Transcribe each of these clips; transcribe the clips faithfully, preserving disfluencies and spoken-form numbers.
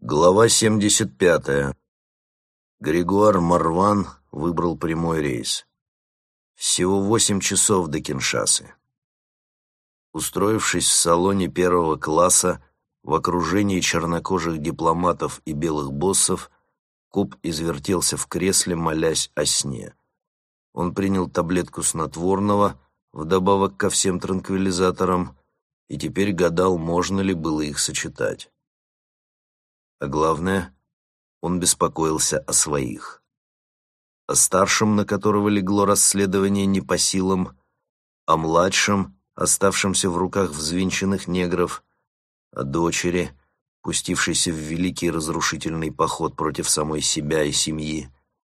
Глава семьдесят пятая. Грегуар Марван выбрал прямой рейс. Всего восемь часов до Киншасы. Устроившись в салоне первого класса в окружении чернокожих дипломатов и белых боссов, Куб извертелся в кресле, молясь о сне. Он принял таблетку снотворного, вдобавок ко всем транквилизаторам, и теперь гадал, можно ли было их сочетать. А главное, он беспокоился о своих. О старшем, на которого легло расследование не по силам, о младшем, оставшемся в руках взвинченных негров, о дочери, пустившейся в великий разрушительный поход против самой себя и семьи.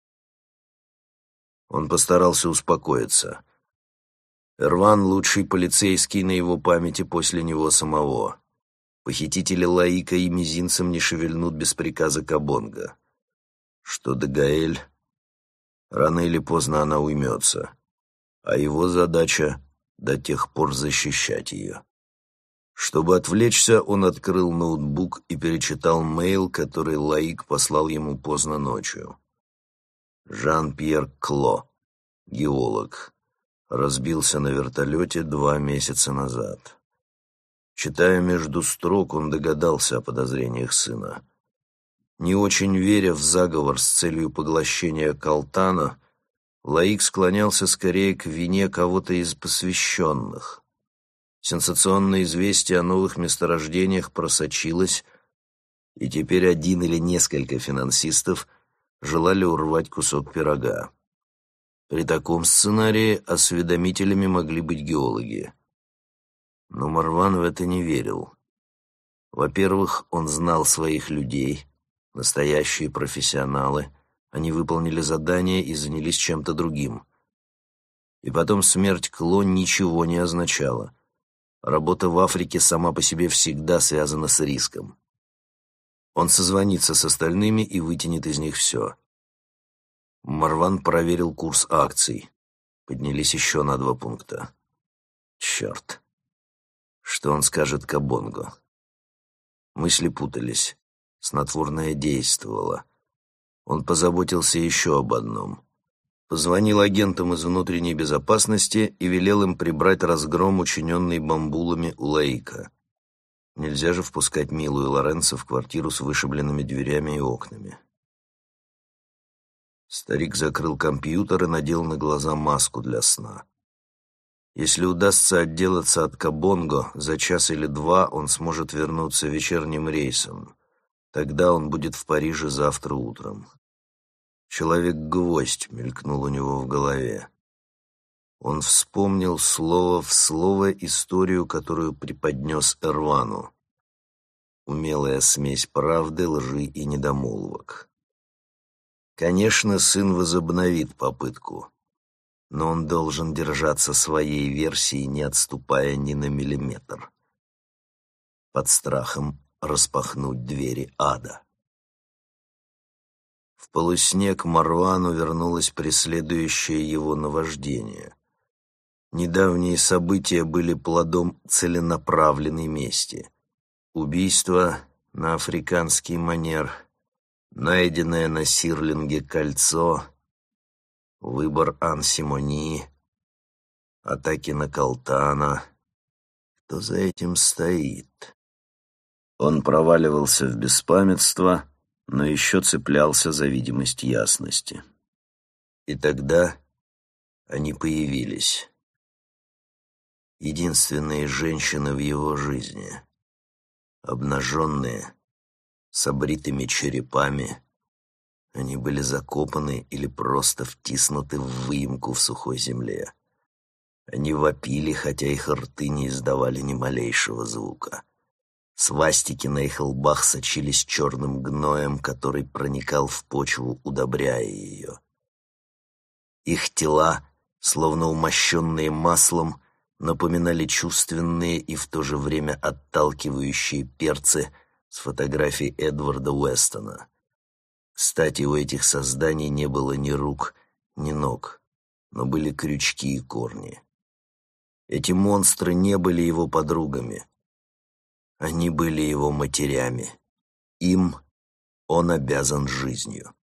Он постарался успокоиться. Эрван — лучший полицейский на его памяти после него самого. Похитители Лаика и мизинцем не шевельнут без приказа Кабонга. Что до Гаэль, рано или поздно она уймется, а его задача — до тех пор защищать ее. Чтобы отвлечься, он открыл ноутбук и перечитал мейл, который Лаик послал ему поздно ночью. Жан-Пьер Кло, геолог, разбился на вертолете два месяца назад. Читая между строк, он догадался о подозрениях сына. Не очень веря в заговор с целью поглощения Калтана, Лаик склонялся скорее к вине кого-то из посвященных. Сенсационное известие о новых месторождениях просочилось, и теперь один или несколько финансистов желали урвать кусок пирога. При таком сценарии осведомителями могли быть геологи. Но Марван в это не верил. Во-первых, он знал своих людей, настоящие профессионалы. Они выполнили задание и занялись чем-то другим. И потом смерть Кло ничего не означала. Работа в Африке сама по себе всегда связана с риском. Он созвонится с остальными и вытянет из них все. Марван проверил курс акций. Поднялись еще на два пункта. Черт. Что он скажет Кабонгу? Мысли путались. Снотворное действовало. Он позаботился еще об одном. Позвонил агентам из внутренней безопасности и велел им прибрать разгром, учиненный бамбулами у Лаика. Нельзя же впускать Милу и Лоренцо в квартиру с вышибленными дверями и окнами. Старик закрыл компьютер и надел на глаза маску для сна. Если удастся отделаться от Кабонго, за час или два он сможет вернуться вечерним рейсом. Тогда он будет в Париже завтра утром. «Человек-гвоздь» мелькнул у него в голове. Он вспомнил слово в слово историю, которую преподнес Эрвану. Умелая смесь правды, лжи и недомолвок. Конечно, сын возобновит попытку, но он должен держаться своей версии, не отступая ни на миллиметр. Под страхом распахнуть двери ада. В полусне к Марвану вернулось преследующее его наваждение. Недавние события были плодом целенаправленной мести. Убийство на африканский манер, найденное на Сирлинге кольцо, выбор Ан-Симони, атаки на Калтана. Кто за этим стоит? Он проваливался в беспамятство, но еще цеплялся за видимость ясности. И тогда они появились. Единственные женщины в его жизни. Обнаженные, с обритыми черепами. Они были закопаны или просто втиснуты в выемку в сухой земле. Они вопили, хотя их рты не издавали ни малейшего звука. Свастики на их лбах сочились черным гноем, который проникал в почву, удобряя ее. Их тела, словно умощенные маслом, напоминали чувственные и в то же время отталкивающие перцы с фотографий Эдварда Уэстона. Кстати, у этих созданий не было ни рук, ни ног, но были крючки и корни. Эти монстры не были его подругами. Они были его матерями. Им Он обязан жизнью.